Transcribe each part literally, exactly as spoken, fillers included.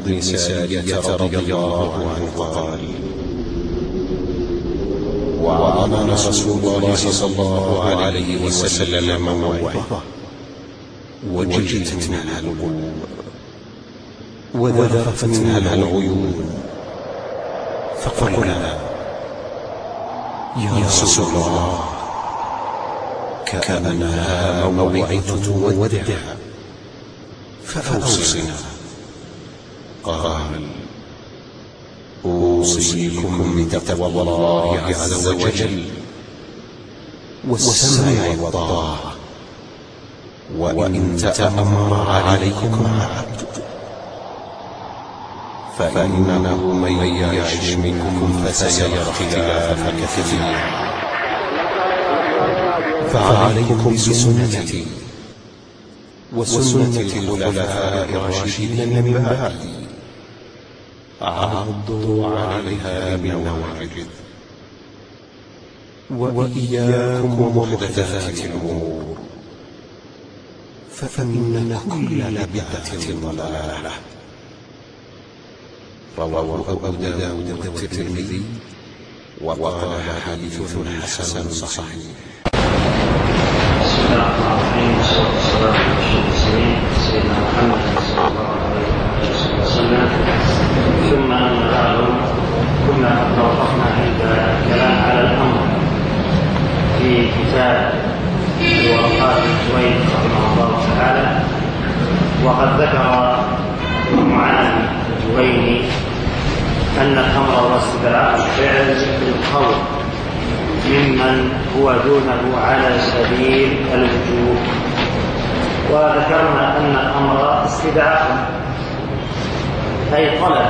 بن سارية رضي الله عنه قال: وعظنا رسول الله صلى الله عليه وسلم موعظة وجلت منها القلوب وذرفت منها العيون، فقلنا: يا رسول الله، كأنها موعظة ودع، فأوصنا. قال: أوصيكم بتقوى الله عز وجل والسمع والطاعة، وإن تأمر عليكم عبد، فإنه من يعش منكم فسيرى اختلافا كثيرا، فعليكم بسنتي وسنة الخلفاء الراشدين من بعدي، عضوا عليها بالنواجذ، وإياكم ومحدثات الأمور، فإن كل بدعة ضلالة. رواه أبو داود والترمذي وقال حديث حسن صحيح. بسم الله الرحمن الرحيم، والصلاة والسلام على أشرف المرسلين سيدنا محمد صلى الله عليه وسلم. ثم أما بعد، كنا قد توقفنا عند الكلام على الأمر في كتاب الورقات الجويني رحمه الله تعالى، وقد ذكر معاذ الجويني أن الأمر هو استدعاء الفعل بالقول ممن هو دونه على سبيل الوجوب، وذكرنا أن الأمر استدعاء أي طلب،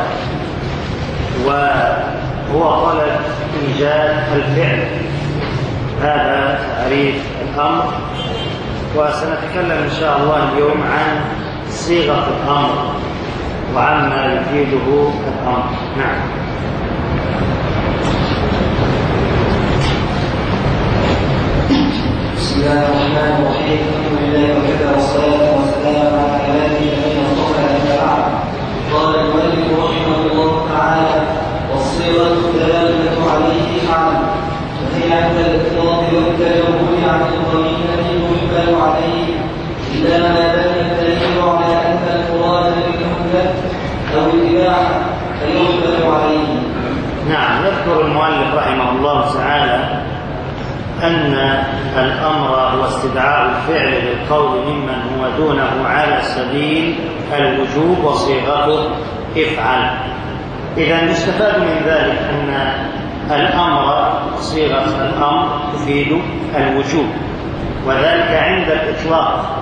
وهو طلب إيجاد الفعل. هذا تعريف الأمر، وسنتكلم إن شاء الله اليوم عن صيغة الأمر وعما يفيده الأمر. نعم. بسم الله الرحمن الرحيم، الحمد لله وكفى والصلاة والسلام على عباده الذين اصطفى أما بعد. قال المؤلف رحمه الله تعالى: والصيغة الدالة عليه حال، وهي عند الإطلاق والتجرد عن القرينة يقبل عليه، إلا ما دل الدليل على أن المراد بالمهلة أو الإباحة فيقبل عليه. نعم. يذكر المؤلف رحمه الله تعالى أن الأمر هو استدعاء الفعل للقول ممن هو دونه على سبيل الوجوب وصيغته افعل. إذا يستفاد من ذلك أن الأمر صيغة الأمر تفيد الوجوب، وذلك عند الإطلاق،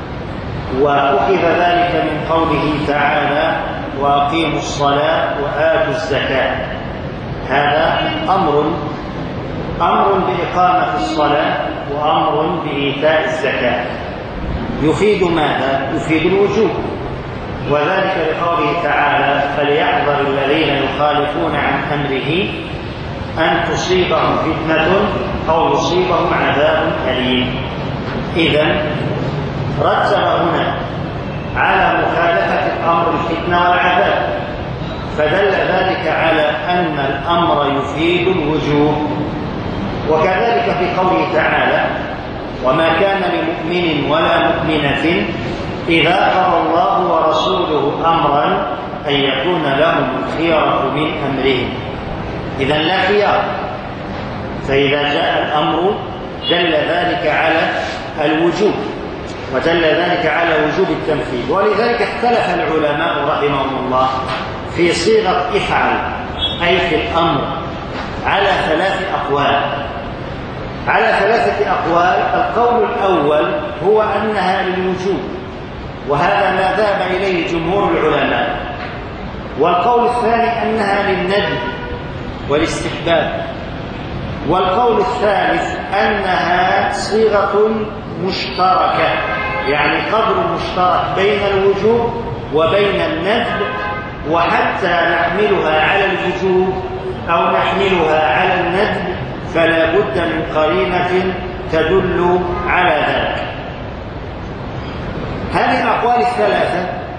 وأخذ ذلك من قوله تعالى: وأقيموا الصلاة وآتوا الزكاة. هذا أمر أمر بإقامة الصلاة وأمر بإيتاء الزكاة، يفيد ماذا؟ يفيد الوجوب، وذلك لقوله تعالى: فليحذر الذين يخالفون عن أمره أن تصيبهم فتنة أو يصيبهم عذاب أليم. إذن رتب هنا على مخالفة الأمر الفتنة والعذاب، فدل ذلك على أن الأمر يفيد الوجوب. وكذلك في قوله تعالى: وما كان لمؤمن ولا مؤمنة إذا قضى الله ورسوله أمرا أن يكون لهم الخيرة من أمرهم. إذن لا خيار، فإذا جاء الأمر دل ذلك على الوجوب، ودل ذلك على وجوب التنفيذ. ولذلك اختلف العلماء رحمهم الله في صيغة افعل أي في الأمر على ثلاث أقوال على ثلاثة أقوال. القول الأول هو أنها للوجوب، وهذا ما ذهب إليه جمهور العلماء. والقول الثاني أنها للندب والاستحباب. والقول الثالث أنها صيغة مشتركة، يعني قدر مشترك بين الوجوب وبين الندب، وحتى نحملها على الوجوب أو نحملها على الندب فلا بد من قرينة تدل على ذلك. هذه الأقوال الثلاثة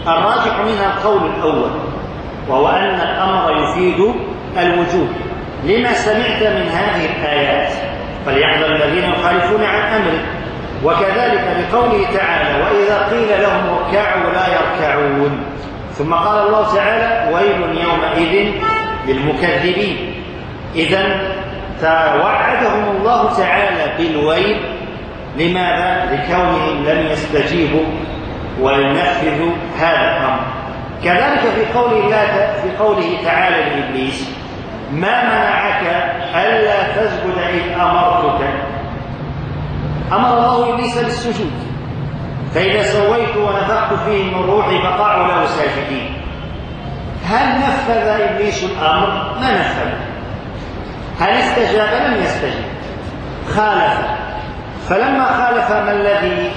الراجح منها القول الأول، وهو أن الأمر يفيد الوجوب لما سمعت من هذه الآيات، فليحذر الذين يخالفون عن أمره. وكذلك بقوله تعالى: وإذا قيل لهم اركعوا لا يركعون. ثم قال الله تعالى: ويل يومئذ للمكذبين. إذن توعدهم الله تعالى بالويل. لماذا؟ لكونهم لم يستجيبوا وينفذوا هذا الأمر. كذلك في قول الله في قوله تعالى لإبليس: ما منعك ألا تسجد إذ أمرتك؟ أمر الله إبليس بالسجود، فإذا سويت ونفخت فيه من روحي فقعوا له ساجدين. هل نفذ إبليس الأمر؟ ما نفذ. هل استجاب؟ لم يستجب، خالف. فلما خالف ما الذي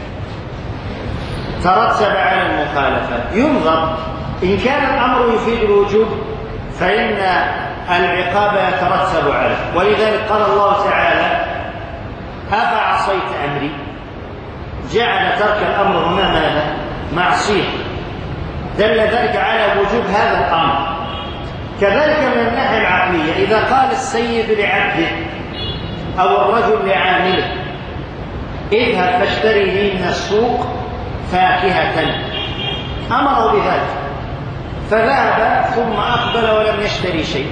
ترتب على المخالفة؟ ينظر. إن كان الأمر يفيد الوجوب فإن العقاب يترتب عليه، ولذلك قال الله تعالى: أفعصيت أمري. جعل ترك الأمر هنا ماذا؟ معصية، دل ذلك على وجوب هذا الأمر. كذلك من الناحية العقلية، إذا قال السيد لعبده أو الرجل لعامله: اذهب فاشتري لي من السوق فاكهة، أمره بذلك، فذهب ثم أقبل ولم يشتري شيء،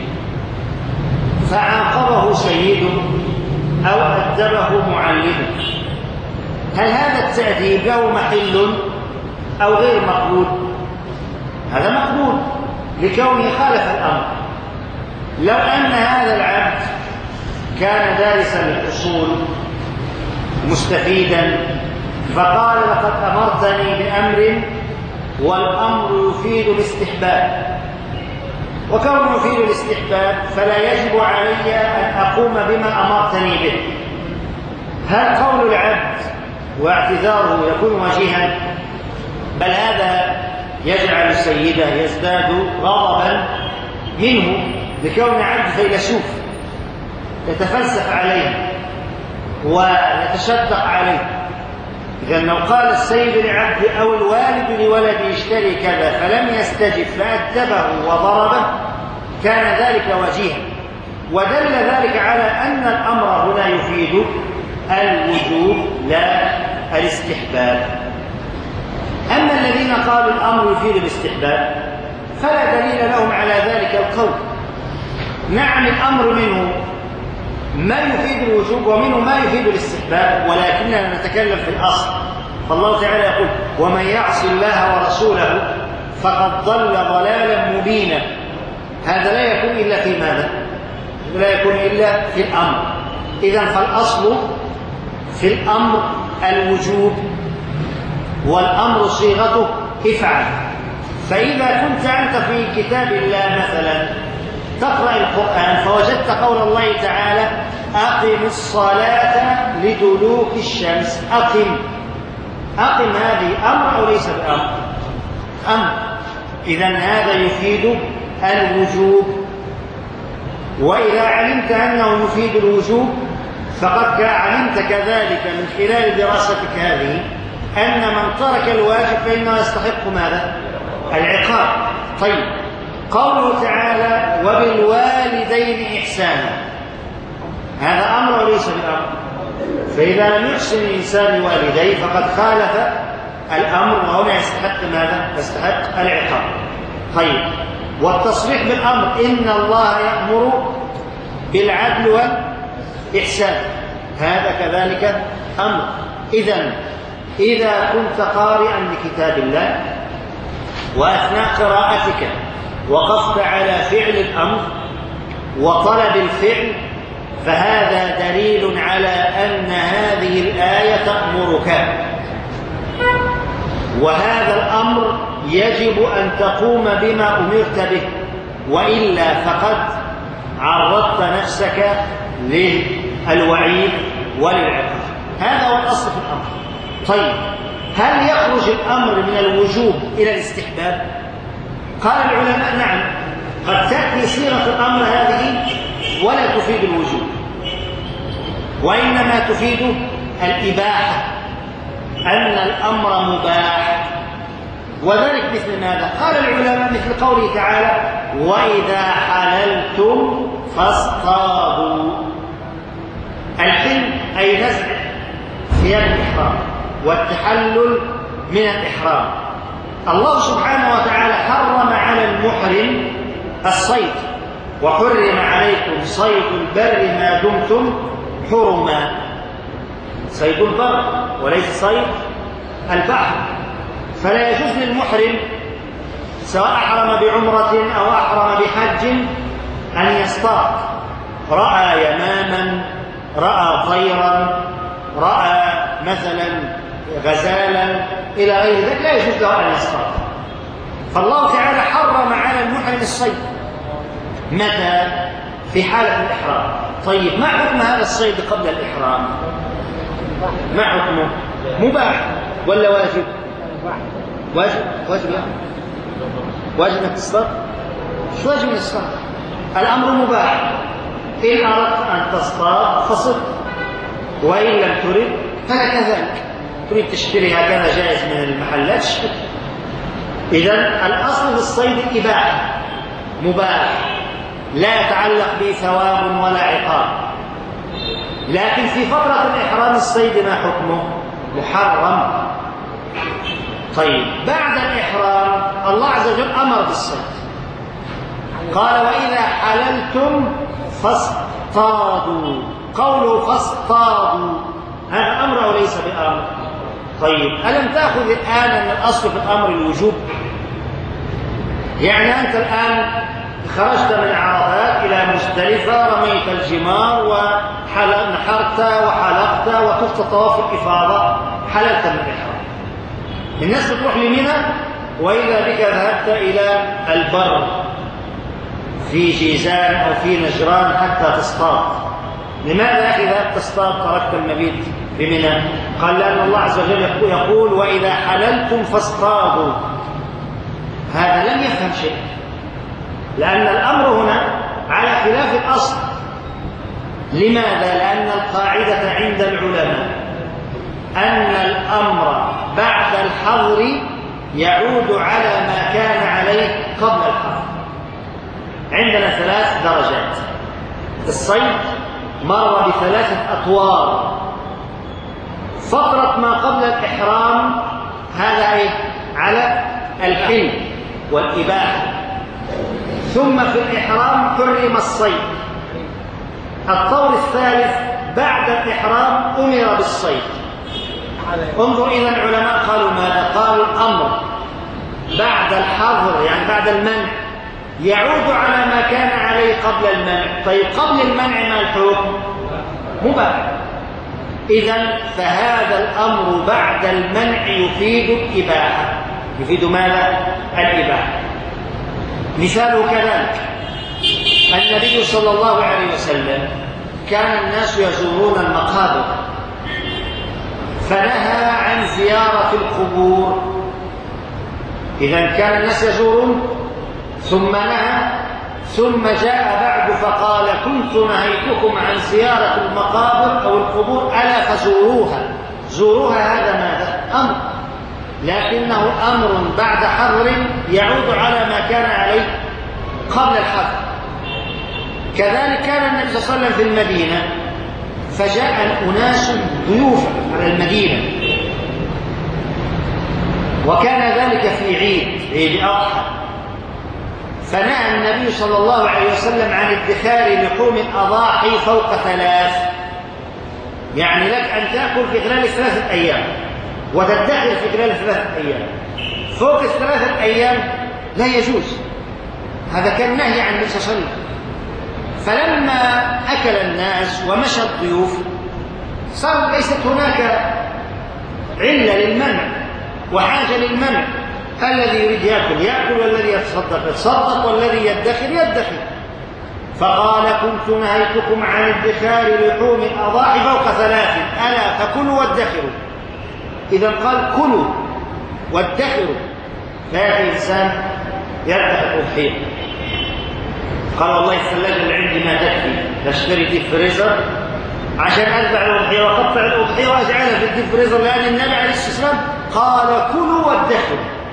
فعاقبه سيده أو أدبه معلمه، هل هذا التأديب له محل أو غير مقبول؟ هذا مقبول لكونه خالف الأمر. لو أن هذا العبد كان دارسا للأصول مستفيدا فقال: لقد أمرتني بأمر والأمر يفيد الاستحباب، وكونه يفيد الاستحباب فلا يجب علي أن أقوم بما أمرتني به، هل قول العبد واعتذاره يكون وجيها؟ بل هذا يجعل سيده يزداد غضبا منه لكون عبد فيلسوف يتفلسف عليه ويتشدق عليه. إذا لو قال السيد لعبد أو الوالد لولده اشتري كذا فلم يستجب فأدبه وضربه كان ذلك وجيها، ودل ذلك على أن الأمر هنا يفيد الوجوب لا الاستحباب. أما الذين قالوا الأمر يفيد الاستحباب فلا دليل لهم على ذلك القول. نعم الأمر منه ما يفيد الوجوب ومنه ما يفيد الاستحباب، ولكننا نتكلم في الأصل. فالله تعالى يقول: ومن يعص الله ورسوله فقد ضل ضلالا مبينا. هذا لا يكون إلا في ماذا؟ لا يكون إلا في الأمر. إذن فالأصل في الأمر الوجوب، والأمر صيغته افعل. فإذا كنت أنت في كتاب الله مثلا تقرأ القرآن فوجدت قول الله تعالى: أقم الصلاة لدلوك الشمس. أقم أقم هذه أمر أو ليس بأمر؟ أمر. إذن هذا يفيد الوجوب. وإذا علمت أنه يفيد الوجوب فقد علمت كذلك من خلال دراستك هذه أن من ترك الواجب فإنه يستحق ماذا؟ العقاب. طيب، قوله تعالى: وبالوالدين إحسانا، هذا أمر وليس بأمر. فإذا لم يحسن الإنسان والديه فقد خالف الأمر، وهنا يستحق ماذا؟ يستحق العقاب. طيب، والتصريح بالأمر: إن الله يأمر بالعدل والإحسان، هذا كذلك أمر. إذن إذا كنت قارئا لكتاب الله وأثناء قراءتك وقفت على فعل الأمر وطلب الفعل فهذا دليل على أن هذه الآية تأمرك، وهذا الأمر يجب أن تقوم بما أمرت به، وإلا فقد عرضت نفسك للوعيد وللعقاب. هذا هو الأصل في الأمر. طيب، هل يخرج الأمر من الوجوب إلى الاستحباب؟ قال العلماء: نعم، قد تأتي صيغة الأمر هذه ولا تفيد الوجوب، وإنما تفيد الإباحة، أن الأمر مباح. وذلك مثل ماذا؟ قال العلماء مثل قوله تعالى وإذا حللتم فاصطادوا. الحل أي نزع ثياب الإحرام والتحلل من الإحرام. الله سبحانه وتعالى حرم على المحرم الصيد، وحرم عليكم صيد البر ما دمتم حرما. صيد البر وليس صيد البحر. فلا يجوز للمحرم سواء أحرم بعمرة أو أحرم بحج أن يصطاد. رأى يماما، رأى طيرا، رأى مثلا غزالا إلى غير ذلك، لا يجوز له أن يصطاد. فالله تعالى حرم على المحرم الصيد. متى؟ في حالة الإحرام. طيب ما حكم هذا الصيد قبل الإحرام؟ ما حكمه؟ مباح ولا واجب؟ واجب واجب يعني واجب انك تصطاد؟ مش واجب انك تصطاد، الامر مباح. ان اردت ان تصطاد فصد، وان لم ترد فلك ذلك. تريد تشتري هكذا جائز من المحلات اشتري. اذا الاصل في الصيد الاباحه، مباح، لا يتعلق به ثواب ولا عقاب. لكن في فتره الاحرام الصيد ما حكمه؟ محرم. طيب بعد الإحرام الله عز وجل أمر بالصيد، قال وإذا حللتم فاصطادوا. قوله فاصطادوا هذا أمر أو ليس بأمر؟ طيب ألم تأخذ الآن أن الأصل في الأمر الوجوب؟ يعني أنت الآن خرجت من عرفات إلى مزدلفة، رميت الجمار ونحرت وحلقت وطفت طواف الإفاضة، حللت من الإحرام. الناس بتروح لمنى وإذا بك ذهبت إلى البر في جيزان أو في نجران حتى تصطاد. لماذا يا أخي ذهبت تصطاد تركت المبيت بمنى؟ قال لأن الله عز وجل يقول وإذا حللتم فاصطادوا. هذا لم يفهم شيء، لأن الأمر هنا على خلاف الأصل. لماذا؟ لأن القاعدة عند العلماء أن الأمر بعد الحظر يعود على ما كان عليه قبل الحظر. عندنا ثلاث درجات. الصيد مر بثلاثة أطوار. فترة ما قبل الإحرام هذا إيه؟ على الحل والإباحة. ثم في الإحرام حرم الصيد. الطور الثالث بعد الإحرام أمر بالصيد. انظر إذا العلماء قالوا ماذا؟ قالوا الأمر بعد الحظر يعني بعد المنع يعود على ما كان عليه قبل المنع. طيب قبل المنع ما الحكم؟ مباح. إذن فهذا الأمر بعد المنع يفيد الإباحة. يفيد ماذا؟ الإباحة. مثاله كذلك النبي صلى الله عليه وسلم كان الناس يزورون المقابر فنهى عن زيارة القبور. إذن كان الناس يزورون ثم نهى، ثم جاء بعد فقال كنت نهيتكم عن زيارة المقابر أو القبور ألا فزوروها. زوروها هذا ماذا؟ أمر، لكنه أمر بعد حظر يعود على ما كان عليه قبل الحظر. كذلك كان النبي صلى الله عليه وسلم في المدينة فجاء أناس ضيوفا على المدينة، وكان ذلك في عيد عيد أضحى، فنهى النبي صلى الله عليه وسلم عن ادخار لحوم الأضاحي فوق ثلاث. يعني لك أن تأكل في خلال ثلاثة أيام وتدخر في خلال ثلاثة أيام، فوق الثلاثة أيام لا يجوز. هذا كان نهي عن النبي صلى الله عليه وسلم. فلما أكل الناس ومشى الضيوف صار ليست هناك علة للمنع وحاجة للمنع. الذي يريد يأكل يأكل، والذي يتصدق يتصدق، والذي يدخر يدخر. فقال كنت نهيتكم عن ادخار لحوم الأضاحي فوق ثلاث ألا فكلوا وادخروا. إذا قال كلوا وادخروا، فيأتي الإنسان يدخر الأضحية. قال والله الثلاجة اللي عندي ما تكفي، اشتري ديب فريزر عشان أذبح الأضحية وأقطع الأضحية وأجعلها في الديب فريزر، لأن النبي عليه الصلاة والسلام قال كلوا وادخروا.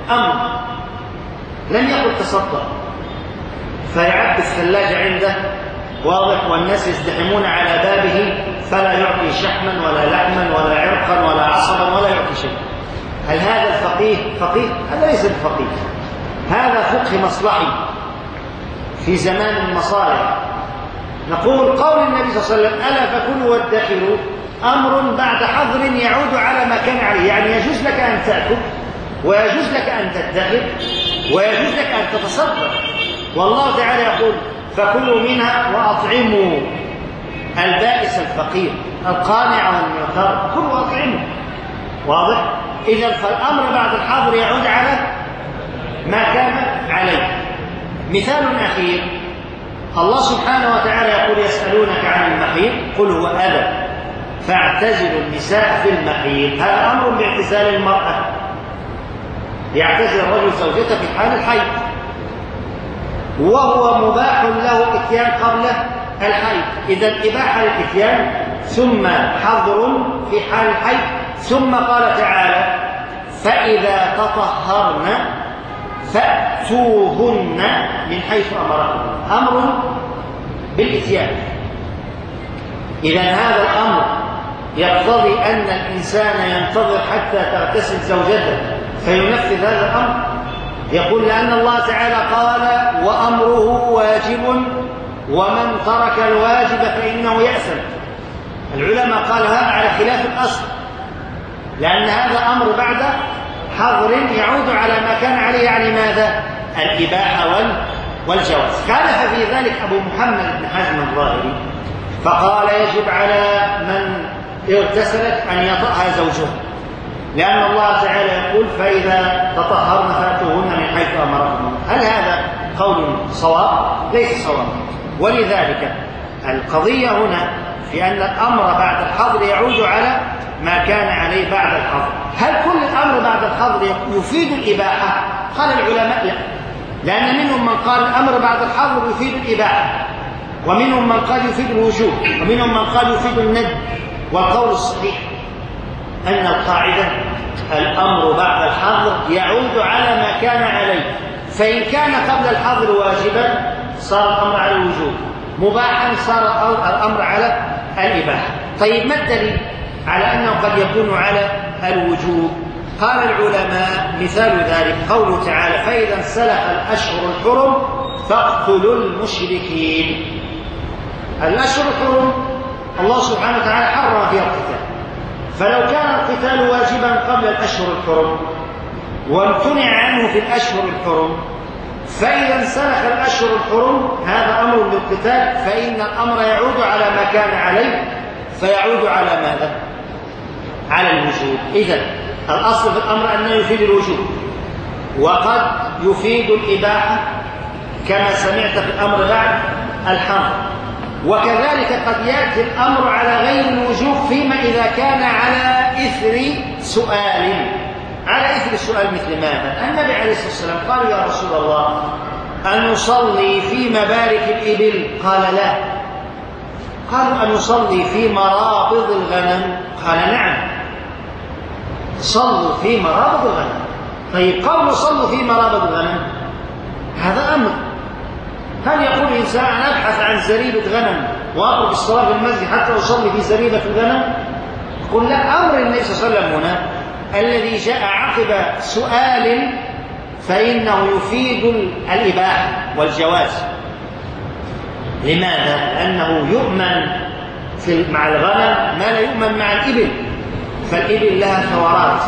أمر، لم يقل تصدق فيعبي الثلاجة عنده واضح والناس يزدحمون على بابه فلا يعطي شحما ولا لحما ولا عرقا ولا عصبا ولا يعطي شيء. هل هذا الفقيه فقيه؟ هذا ليس الفقيه، هذا فقه مصلحي في زمان المصالح. نقول قول النبي صلى الله عليه وسلم ألا فكلوا وادخروا أمر بعد حظر يعود على ما كان عليه، يعني يجوز لك أن تأكل ويجوز لك أن تدخر ويجوز لك أن تتصدق. والله تعالى يقول فكلوا منها وأطعموا البائس الفقير القانع والمعتر، كلوا وأطعموا. واضح؟ إذا فالأمر بعد الحظر يعود على ما كان عليه. مثال أخير، الله سبحانه وتعالى يقول يسألونك عن المحيض قل هو أذى فاعتزلوا النساء في المحيض. هذا أمر باعتزال المرأة، يعتزل الرجل زوجته في حال الحيض، وهو مباح له الاتيان قبل الحيض. إذا إباحة للاتيان ثم حظر في حال الحيض، ثم قال تعالى فإذا تطهرن فأتوهن من حيث أمركم، أمر بالإتيان. إذا هذا الأمر يقتضي أن الإنسان ينتظر حتى تغتسل زوجته فينفذ هذا الأمر. يقول لأن الله تعالى قال وأمره واجب ومن ترك الواجب فإنه يأثم. العلماء قال هذا على خلاف الأصل، لأن هذا أمر بعد حظر يعود على ما كان عليه، يعني ماذا؟ الإباحة والجواز. خالف في ذلك أبو محمد بن حزم الظاهري فقال يجب على من اغتسلت أن يطأها زوجها، لأن الله تعالى يقول فإذا تطهرن فأتوهن من حيث أمركم. هل هذا قول صواب؟ ليس صواب. ولذلك القضية هنا في أن الأمر بعد الحظر يعود على ما كان عليه بعد الحظر. هل كل الأمر بعد الحظر يفيد الإباحة؟ قال العلماء لا، لأن منهم من قال الأمر بعد الحظر يفيد الإباحة، ومنهم من قال يفيد الوجوب، ومنهم من قال يفيد الندب. والقول الصحيح أن القاعدة الأمر بعد الحظر يعود على ما كان عليه، فإن كان قبل الحظر واجبا صار الأمر على الوجوب، مباحا صار الأمر على الإباحة. طيب ما الدليل على أنه قد يكون على الوجوب؟ قال العلماء مثال ذلك قوله تعالى فإذا انسلخ الأشهر الحرم فاقتلوا المشركين. الأشهر الحرم الله سبحانه وتعالى حرم فيها القتال، فلو كان القتال واجبا قبل الأشهر الحرم وامتنع عنه في الأشهر الحرم، فإذا انسلخ الأشهر الحرم هذا أمر بالقتال، فإن الأمر يعود على ما كان عليه، فيعود على ماذا؟ على الوجوب. إذن الأصل في الأمر أنه يفيد الوجوب، وقد يفيد الإباحة كما سمعت في الأمر بعد الحظر، وكذلك قد يأتي الأمر على غير الوجوب فيما إذا كان على إثر سؤال. على إثر السؤال مثل ماذا؟ النبي عليه الصلاة والسلام قال يا رسول الله أن نصلي في مبارك الإبل؟ قال لا. قالوا أن نصلي في مرابض الغنم؟ قال نعم، صلوا في مرابض الغنم. طيب قول صلوا في مرابض الغنم هذا أمر. هل يقول الإنسان أنا أبحث عن زريبة غنم وأقرب الصلاة في المسجد حتى أصلي في زريبة الغنم؟ قل لا، أمر النبي صلى الله عليه وسلم هنا الذي جاء عقب سؤال فإنه يفيد الإباحة والجواز. لماذا؟ لأنه يؤمن في مع الغنم ما لا يؤمن مع الإبل، فالإبل لها ثورات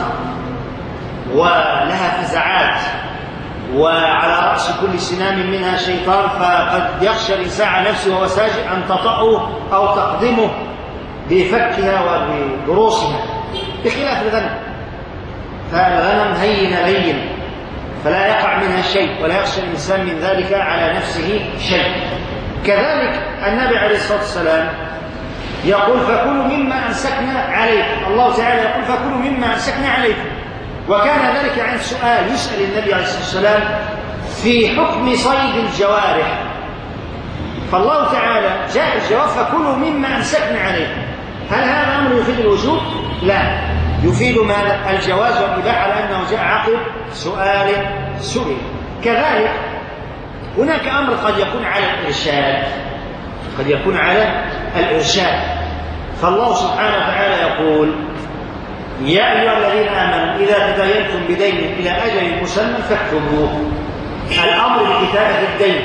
ولها فزعات، وعلى رأس كل سنام منها شيطان، فقد يخشى الإنسان على نفسه وهو ساجد أن تطأه أو تقدمه بفكها وبضروسها، بخلاف الغنم. فالغنم هين لين فلا يقع منها شيء ولا يخشى الإنسان من ذلك على نفسه شيء. كذلك النبي عليه الصلاة والسلام يقول فكلوا مما أمسكنا عليكم. الله تعالى يقول فكلوا مما أمسكنا عليكم، وكان ذلك عن سؤال يسأل النبي عليه الصلاة والسلام في حكم صيد الجوارح، فالله تعالى جاء الجواب فكلوا مما أمسكنا عليكم. هل هذا أمر يفيد الوجوب؟ لا، يفيد ماذا؟ الجواز والإباحة لأنه جاء عقب سؤال سئل. كذلك هناك أمر قد يكون على الإرشاد، قد يكون على الإرشاد. فالله سبحانه وتعالى يقول: يا أيها الذين آمنوا إذا تداينتم بدين إلى أجل مسمى فاكتبوه. الأمر بكتابة الدين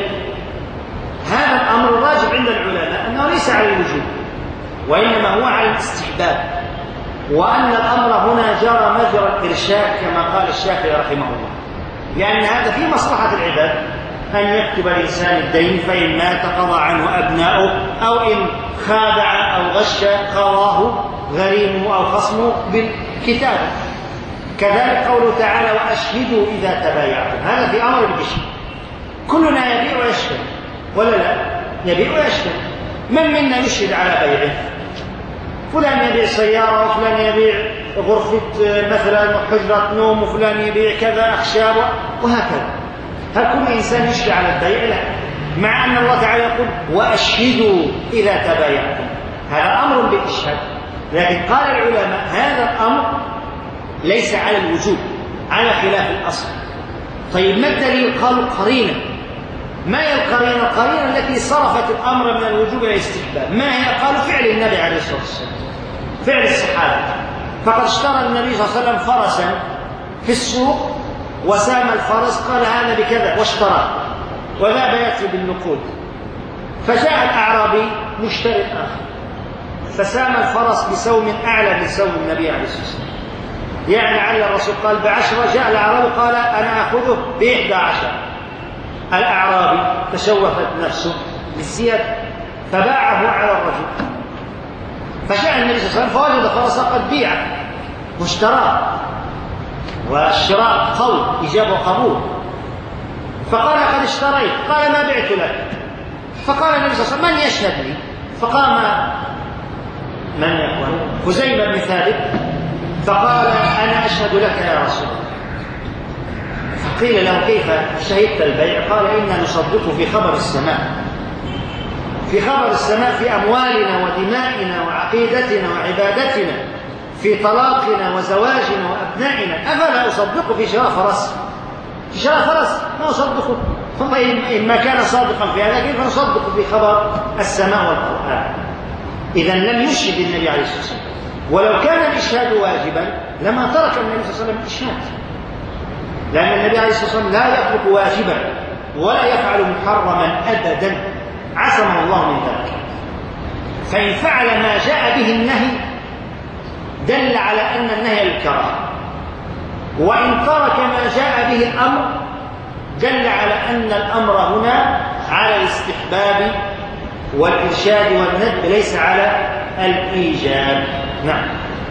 هذا الأمر الراجح عند العلماء أنه ليس على الوجوب، وإنما هو على الاستحباب، وأن الأمر هنا جرى مجرى الإرشاد كما قال الشافعي رحمه الله، لأن هذا في مصلحة العباد أن يكتب الإنسان الدين، فإن مات قضى عنه أبناؤه، أو إن خادع أو غش قضاه غريمه أو خصمه بالكتابة. كذلك قوله تعالى: وأشهدوا إذا تبايعتم، هذا في أمر بالإشهاد. كلنا يبيع ويشتري ولا لا؟ يبيع ويشتري. من منا يشهد على بيعه؟ فلان يبيع سيارة، وفلان يبيع غرفة مثلا حجرة نوم، وفلان يبيع كذا أخشاب، وهكذا. هل كل إنسان يشهد على البيع؟ لا، مع أن الله تعالى يقول: وأشهدوا إذا تبايعتم، هذا أمر بالإشهاد. لكن قال العلماء هذا الأمر ليس على الوجوب، على خلاف الأصل. طيب ما الدليل؟ قالوا قرينة. ما هي القرينة؟ القرينة التي صرفت الأمر من الوجوب إلى الاستحباب. ما هي؟ قالوا فعل النبي عليه الصلاة والسلام، فعل الصحابة. فقد اشترى النبي صلى الله عليه وسلم فرسا في السوق، وسام الفرس، قال هذا بكذا واشتراه، وذهب يأتي بالنقود. فجاء الأعرابي مشتري آخر، فسام الفرس بسوم أعلى من سوم النبي عليه الصلاة والسلام، يعني على الرسول قال بعشرة، جاء الأعرابي قال أنا أخذه بإحدى عشر. الأعرابي تشوفت نفسه بالزيادة فباعه على الرجل. فجاء النبي صلى الله عليه وسلم فوجد فرسا قد بيع واشتراه، والشراء قول إجابة وقبول. فقال قد اشتريت، قال ما بعت لك. فقال النبي صلى الله عليه وسلم من يشهد لي؟ فقام من يقول خزيمة بن ثابت فقال أنا أشهد لك يا رسول الله. فقيل له كيف شهدت البيع؟ قال إنا نصدق في خبر السماء، في خبر السماء، في أموالنا ودمائنا وعقيدتنا وعبادتنا، في طلاقنا وزواجنا وأبنائنا، أفلا أصدق في شراء فرس؟ في شراء فرس ما أصدقه. فإن ما كان صادقا في هذا كيف نصدق في خبر السماء والقرآن؟ إذن لم يشهد النبي عليه الصلاة والسلام. ولو كان الإشهاد واجبا لما ترك النبي صلى الله عليه وسلم الإشهاد، لأن النبي عليه الصلاة والسلام لا يترك واجبا ولا يفعل محرما أبدا، عصمه الله من ذلك. فإن فعل ما جاء به النهي دل على أن النهي للكراهة، وإن ترك ما جاء به الأمر دل على أن الأمر هنا على الاستحباب والإرشاد والندب، ليس على الإيجاب. نعم.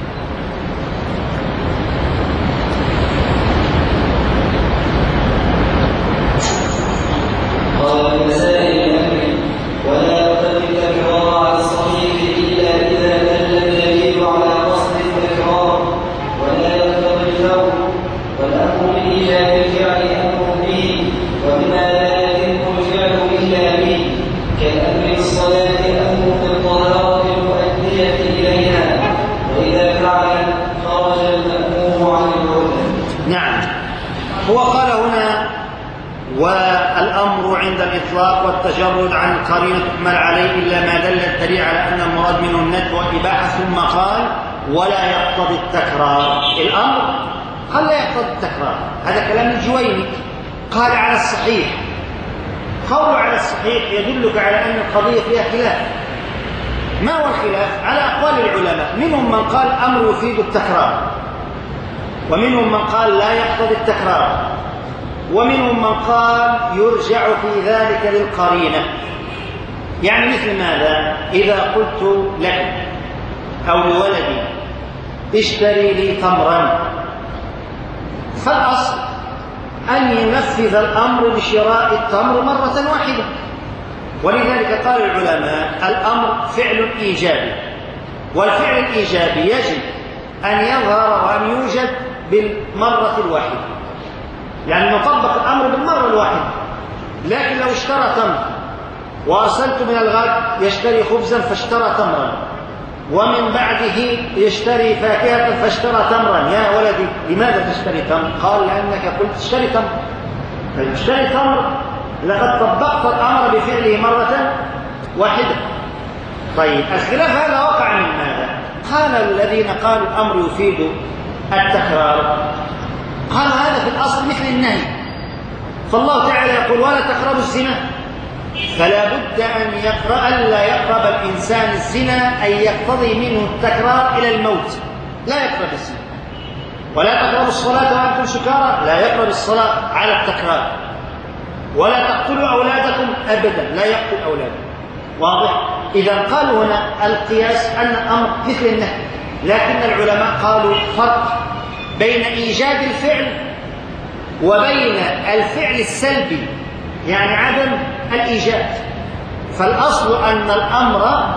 قال في مسائل الأمر: ولا يقتضي التكرار على الصحيح إلا إذا دل الدليل على قصد التكرار، ولا يقتضي الفور، والأمر بإيجاب الفعل أمر به، وبما لا يتم الفعل إلا به، كالأمر بالصلاة أمر بالطهارة المؤدية إليها، وإذا فعل خرج المأمور عن العذر. نعم. هو قال هنا: والأمر عند الإطلاق والتجرد عن القرينة تحمل عليه إلا ما دل الدليل على أن المراد منه الندب والإباحة. ثم قال: ولا يقتضي التكرار. الأمر قال لا يقتضي التكرار، هذا كلام الجويني. قال على الصحيح. قوله على الصحيح يدلك على أن القضية فيها خلاف. ما هو الخلاف؟ على أقوال العلماء. منهم من قال أمر يفيد التكرار، ومنهم من قال لا يقتضي التكرار، ومنهم من قال يرجع في ذلك للقرينة. يعني مثل ماذا؟ إذا قلت لك أو لولدي اشتري لي تمرا، فالأصل أن ينفذ الأمر بشراء التمر مرة واحدة، ولذلك قال العلماء الأمر فعل إيجابي، والفعل الإيجابي يجب أن يظهر وأن يوجد بالمرة الواحدة، يعني نطبق الأمر بالمرة الواحدة. لكن لو اشترى تمر وأرسلت من الغد يشتري خبزا فاشترى تمرا، ومن بعده يشتري فاكهة فاشترى تمرا. يا ولدي لماذا تشتري تمر؟ قال لأنك قلت اشتري تمر. فاشتري تمر لقد طبقت الأمر بفعله مرة واحدة. طيب الخلاف هذا وقع من ماذا؟ قال الذين قالوا الأمر يفيد التكرار قال هذا في الأصل مثل النهي. فالله تعالى يقول ولا تقربوا الزنا، فلا بد أن يقرأ ألا يقرب الإنسان الزنا، أن يقتضي منه التكرار إلى الموت، لا يقرب الزنا. ولا تقربوا الصلاة وأنتم سكارى، لا يقرب الصلاة على التكرار. ولا تقتلوا أولادكم أبدا، لا يقتل أولاده. واضح؟ إذا قالوا هنا القياس أن الأمر مثل النهي، لكن العلماء قالوا فرق بين إيجاد الفعل وبين الفعل السلبي، يعني عدم الإيجاد. فالأصل أن الأمر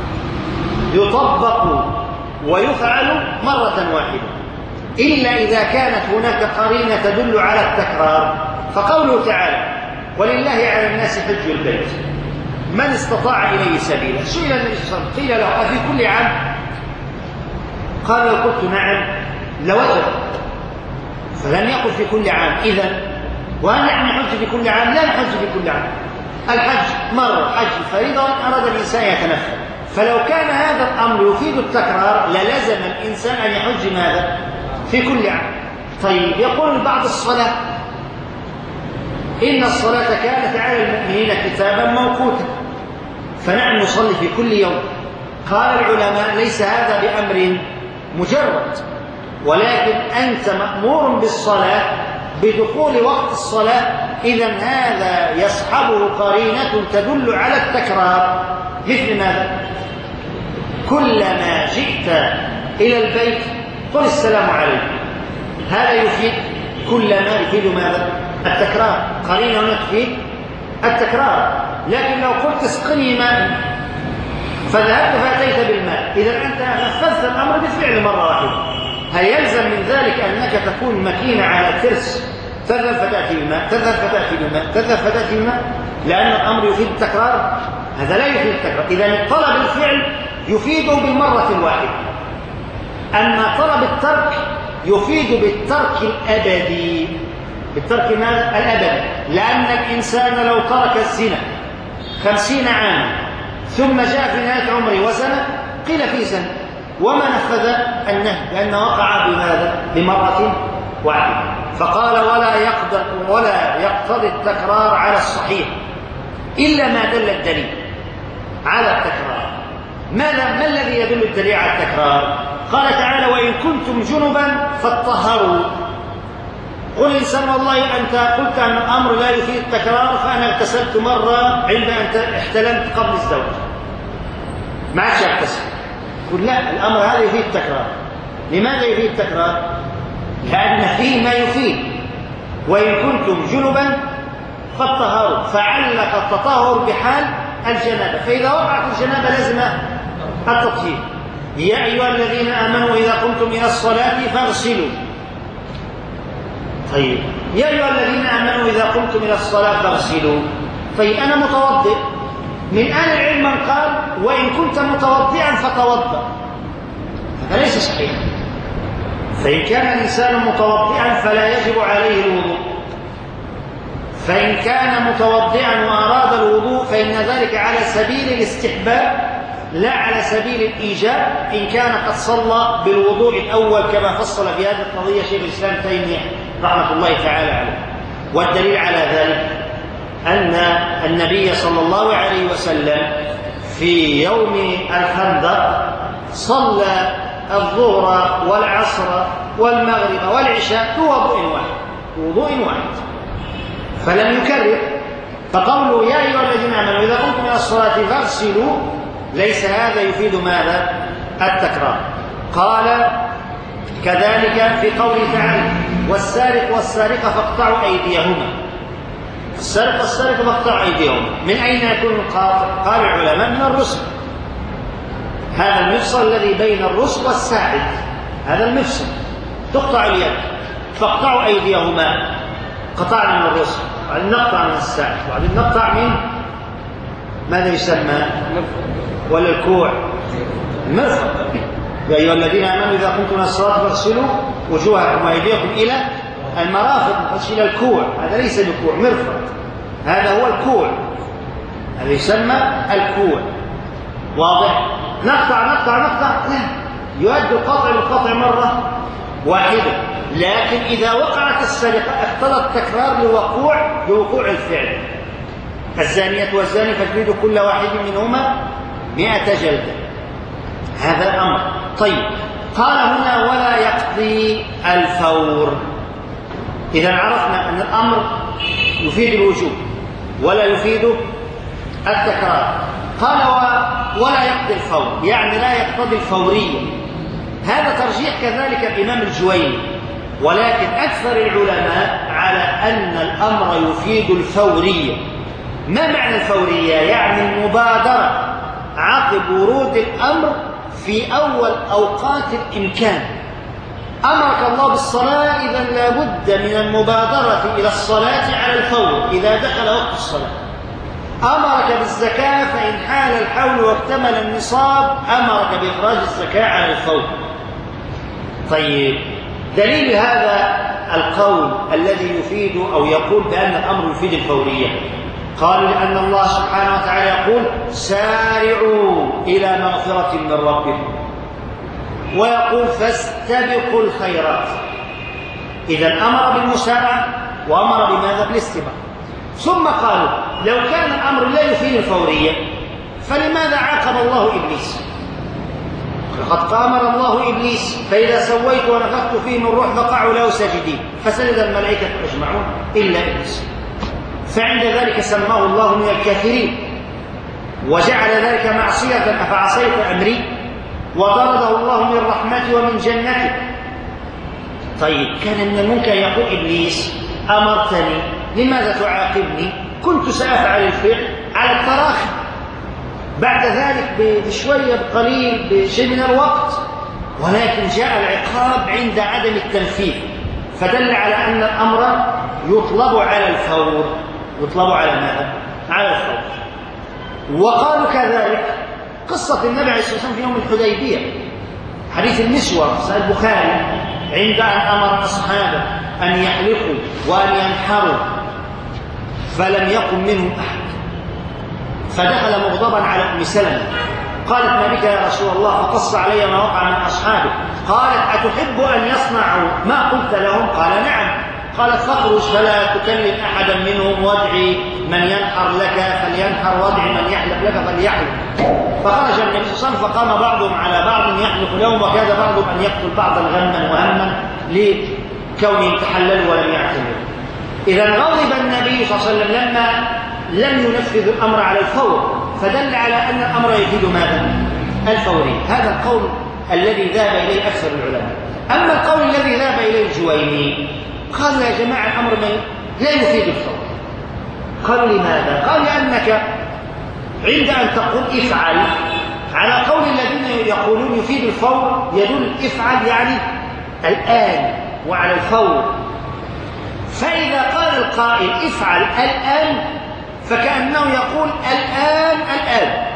يطبق ويفعل مرة واحدة، إلا إذا كانت هناك قرينة تدل على التكرار. فقوله تعالى ولله على الناس حج البيت من استطاع إليه سبيلا. سئل النبي صلى الله عليه وسلم قيل له أفي كل عام؟ قال لو قلت نعم لوجب، فلم يقل في كل عام. إذن وهل نحن نحج في كل عام؟ لا نحج في كل عام. الحج مرة حج فريضة أراد الإنسان يتنفل. فلو كان هذا الأمر يفيد التكرار للزم الإنسان أن يحج ماذا؟ في كل عام. طيب يقول بعض الصلاة إن الصلاة كانت على المؤمنين كتابا موقوتا، فنحن نصلي في كل يوم. قال العلماء ليس هذا بأمر مجرد، ولكن أنت مأمور بالصلاة بدخول وقت الصلاة، إذن هذا يصحبه قرينة تدل على التكرار. مثل ماذا؟ كلما جئت إلى البيت قل السلام عليكم، هذا يفيد كلما يفيد ماذا؟ التكرار. قرينة هنا تفيد التكرار. لكن لو قلت اسقني ماء فذهبت فأتيت بالماء، إذا أنت نفذت الأمر بالفعل مرة واحدة. هل يلزم من ذلك أنك تكون مكينة على ترس تذهب فتأتي بالماء تذهب فتأتي بالماء تذهب فتأتي بالماء؟ لأن الأمر يفيد التكرار، هذا لا يفيد التكرار. إذا طلب الفعل يفيده بالمرة الواحدة، أما طلب الترك يفيد بالترك الأبدي. بالترك ماذا؟ الأبدي. لأن الإنسان لو ترك الزنا خمسين عاما ثم جاء في نهاية عمره وزنى قيل في سنة وما نفذ النهي، لأنه وقع بماذا؟ بمرة واحدة. فقال ولا يقدر ولا يقتضي التكرار على الصحيح إلا ما دل الدليل على التكرار. ماذا؟ ما الذي يدل الدليل على التكرار؟ قال تعالى وإن كنتم جنبا فاطهروا. قل الإنسان والله أنت قلت أن الأمر لا يفيد التكرار، فأنا اغتسلت مرة عند أن احتلمت قبل الزواج، ما عادش اغتسل. قل لا، الأمر هذا يفيد التكرار. لماذا يفيد التكرار؟ لأن فيه ما يفيد. وإن كنتم جنبا فاطهروا، فعلق التطهر بحال الجنابة، فإذا وقعت الجنابة لازم التطهير. يا أيها الذين آمنوا إذا قمتم إلى الصلاة فاغسلوا. طيب يا أيها الذين آمنوا إذا قمتم إلى الصلاة فاغسلوا. طيب أنا متوضئ، من أهل العلم من قال وإن كنت متوضئا فتوضأ، هذا ليس صحيحا. فإن كان الإنسان متوضئا فلا يجب عليه الوضوء، فإن كان متوضئا وأراد الوضوء فإن ذلك على سبيل الاستحباب لا على سبيل الإيجاب، إن كان قد صلى بالوضوء الأول كما فصل في هذه القضية شيخ الإسلام تيمية رحمة الله تعالى عليه. والدليل على ذلك أن النبي صلى الله عليه وسلم في يوم الخندق صلى الظهر والعصر والمغرب والعشاء بوضوء واحد وضوء واحد فلم يكرر. فقوله يا أيها الذين آمنوا إذا قمتم إلى الصلاة فاغسلوا ليس هذا يفيد ماذا؟ التكرار. قال كذلك في قوله تعالى والسارق والسارقة فاقطعوا أيديهما. السارق والسارقة فاقطعوا أيديهما، من أين يكون القاطع؟ قال العلماء من الرسل، هذا المفصل الذي بين الرسل والساعد، هذا المفصل تقطع اليد. فاقطعوا أيديهما، قطعنا من الرسل، وبعدين نقطع من الساعد، وبعدين نقطع من ماذا يسمى؟ ولا الكوع؟ المرفق. يا أيها الذين آمنوا إذا قمتم إلى الصلاة فاغسلوا وجوهكم وأيديكم إلى المرافق، مش إلى الكوع. هذا ليس بكوع، مرفق. هذا هو الكوع، هذا يسمى الكوع. واضح؟ نقطع نقطع نقطع، لا، يؤدي القطع بالقطع مرة واحدة. لكن إذا وقعت السرقة اقتضى التكرار لوقوع لوقوع الفعل. الزانية والزاني فاجلدوا كل واحد منهما مئة جلدة. هذا الأمر. طيب، قال هنا ولا يقضي الفور. إذا عرفنا أن الأمر يفيد الوجوب ولا يفيد التكرار. قال ولا يقضي الفور، يعني لا يقتضي الفورية. هذا ترجيح كذلك الإمام الجويني، ولكن أكثر العلماء على أن الأمر يفيد الفورية. ما معنى الفورية؟ يعني المبادرة عقب ورود الأمر في أول أوقات الإمكان. أمرك الله بالصلاة، إذا لابد من المبادرة إلى الصلاة على الفور إذا دخل وقت الصلاة. أمرك بالزكاة، فإن حال الحول واكتمل النصاب أمرك بإخراج الزكاة على الفور. طيب، دليل هذا القول الذي يفيد أو يقول بأن الأمر يفيد الفورية، قالوا لأن الله سبحانه وتعالى يقول سارعوا إلى مغفرة من ربكم، ويقول فاستبقوا الخيرات. إذا أمر بالمسارعة وأمر بماذا؟ بالاستباق. ثم قالوا لو كان الأمر لا يفيد الفورية فلماذا عاقب الله إبليس؟ لقد أمر الله إبليس فإذا سويت ونفخت فيه من الروح فقعوا له ساجدين فسجد الملائكة أجمعون إلا إبليس، فعند ذلك سماه الله من الكافرين وجعل ذلك معصية أفعصيت أمري وطرده الله من رحمته ومن جنته. طيب، كان من الممكن يقول إبليس أمرتني لماذا تعاقبني؟ كنت سأفعل الفعل على التراخي، بعد ذلك بشوية بقليل بشيء من الوقت، ولكن جاء العقاب عند عدم التنفيذ، فدل على أن الأمر يطلب على الفور. يطلب على ماذا؟ على الفور. وقالوا كذلك قصة النبي عليه الصلاة والسلام في يوم الحديبية، حديث المسور في البخاري، عند أن أمر أصحابه أن يحلقوا وأن ينحروا فلم يقم منهم أحد، فدخل مغضبا على أم سلمة قالت ما بك يا رسول الله؟ فقص علي ما وقع من أصحابه. قالت أتحب أن يصنعوا ما قلت لهم؟ قال نعم. قالت فاخرج فلا تكلم أحدا منهم وادعي من ينحر لك فلينحر وادعي من يحلق لك فليحلق. فخرج النبي صلى الله عليه وسلم فقام بعضهم على بعض يحلق لهم، وكاد بعضهم أن يقتل بعضا غما وهما لكونهم تحللوا ولم يعتمروا. إذا غضب النبي صلى الله عليه وسلم لما لم ينفذ الأمر على الفور، فدل على أن الأمر يفيد ماذا؟ الفوري. هذا القول الذي ذهب إليه أكثر العلماء. أما القول الذي ذهب إليه الجويني قالوا يا جماعة الأمر لا يفيد الفور. قالوا لماذا؟ قال لأنك عند أن تقول افعل على قول الذين يقولون يفيد الفور يدل افعل يعني الآن وعلى الفور، فإذا قال القائل افعل الآن فكأنه يقول الآن الآن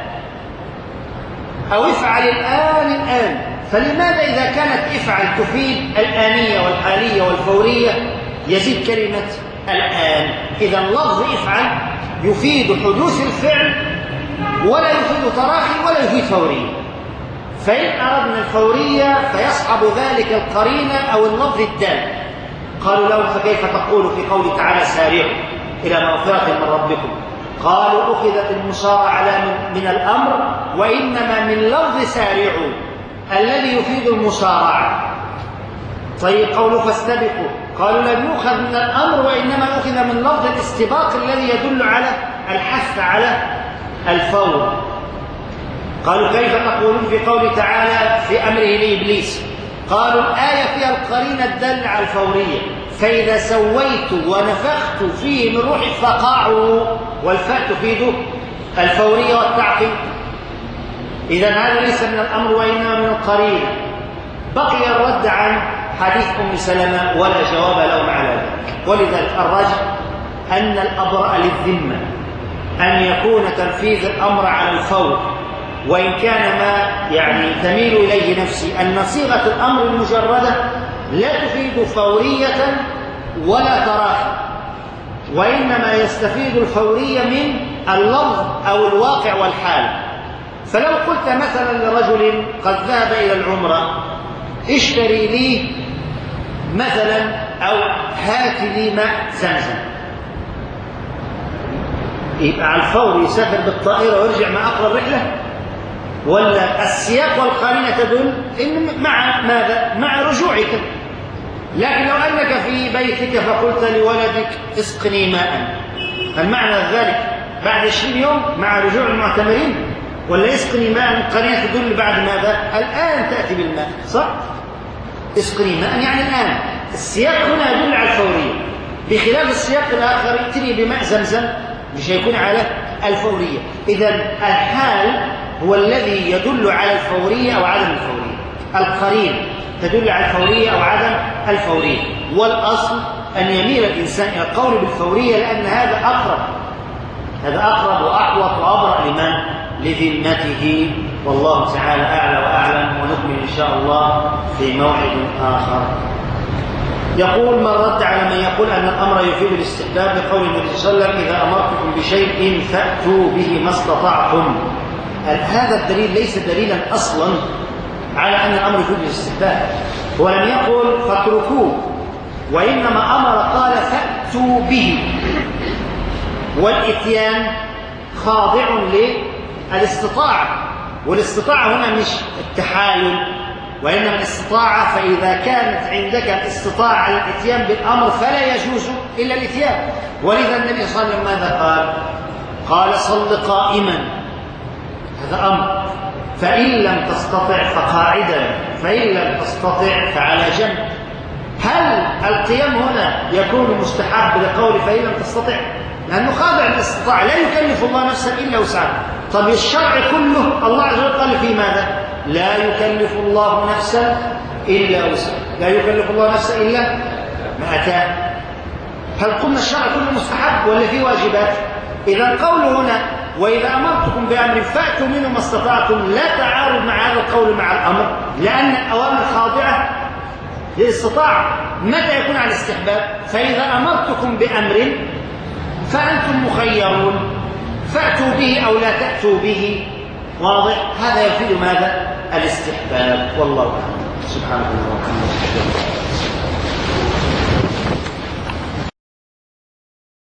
أو افعل الآن الآن. فلماذا إذا كانت افعل تفيد الآنية والحالية والفورية يزيد كلمة الآن؟ إذا لفظ افعل يفيد حدوث الفعل ولا يفيد تراخي ولا يفيد فورية. فإن أردنا الفورية فيصحب ذلك القرينة أو اللفظ الدال. قالوا له فكيف تقول في قوله تعالى سارعوا إلى مغفرة من ربكم؟ قالوا أخذت المسارعة من الأمر وإنما من لفظ سارعوا الذي يفيد المسارعة. طيب، قولوا فاستبقوا قالوا لم يؤخذ من الأمر وإنما أخذ من لفظ الاستباق الذي يدل على الحث على الفور. قالوا كيف تقولون في قوله تعالى في أمره لإبليس؟ قالوا الآية فيها القرينة الدل على الفورية، فإذا سويت ونفخت فيه من روحي فقعوا، والفاء تفيد الفورية والتعقيد. إذا هذا ليس من الأمر وإنما من القرينة. بقي الرد عن حديث أم سلمة ولا جواب لهم على ذلك، ولذلك الراجح أن الأبرأ للذمة أن يكون تنفيذ الأمر على الفور وإن كان ما يعني تميل إليه نفسي أن صيغة الأمر المجردة لا تفيد فورية ولا تراخي، وإنما يستفيد الفورية من اللفظ أو الواقع والحال. فلو قلت مثلا لرجل قد ذهب إلى العمرة اشتري لي مثلا أو هات لي ماء زمزم، يبقى على الفور يسافر بالطائرة ويرجع مع أقرب رحلة؟ ولا السياق والقرينة تدل إن مع ماذا؟ مع رجوعك. لكن لو أنك في بيتك فقلت لولدك اسقني ماء، هل معنى ذلك بعد عشرين يوم مع رجوع المعتمرين؟ ولا اسقني ماء قرينة تدل بعد ماذا؟ الآن تأتي بالماء، صح؟ اسقني ماء يعني الآن. السياق هنا يدل على الفورية، بخلاف السياق الآخر ائتني بماء زمزم مش هيكون على الفورية. إذن الحال هو الذي يدل على الفورية أو عدم الفورية، القرين تدل على الفورية أو عدم الفورية، والأصل أن يميل الإنسان إلى القول بالفورية لأن هذا أقرب، هذا أقرب وأحوط وأبرأ لمن؟ لذمته. والله تعالى أعلى وأعلم، ونكمل إن شاء الله في موعد آخر. يقول: من رد على من يقول أن الأمر يفيد الاستحباب بقول النبي صلى الله عليه وسلم: إذا أمرتكم بشيء فأتوا به ما استطعتم. هذا الدليل ليس دليلا أصلا على أن الأمر يفيد الاستحباب، ولم يقل فاتركوه، وإنما أمر قال فأتوا به، والإتيان خاضع للاستطاعة، والاستطاعة هنا مش التحايل وإنما الاستطاعة، فإذا كانت عندك الاستطاعة على الإتيان بالأمر فلا يجوز إلا الإتيان. ولذا النبي صلى الله عليه وسلم ماذا قال؟ قال: صل قائما، هذا أمر، فإن لم تستطع فقاعدا، فإن لم تستطع فعلى جنب. هل القيام هنا يكون مستحب لقول فإن لم تستطع؟ لأنه خاضع للاستطاعة، لا يكلف الله نفسا إلا وسعها. طب الشرع كله الله عز وجل قال فيه ماذا؟ لا يكلف الله نفسا إلا وسعها، لا يكلف الله نفسا إلا ما أتاه. هل قلنا الشرع كله مستحب ولا فيه واجبات؟ إذا قوله هنا: وإذا أمرتكم بأمر فأتوا منه ما استطعتم، لا تعارض مع هذا القول مع الأمر، لأن الأوامر خاضعة للاستطاعة. متى يكون على الاستحباب؟ فإذا أمرتكم بأمر فأنتم مخيرون، فأتوا به أو لا تأتوا به، واضح؟ هذا يفيد ماذا؟ الاستحباب. والله أعلم. سبحانه وتعالى.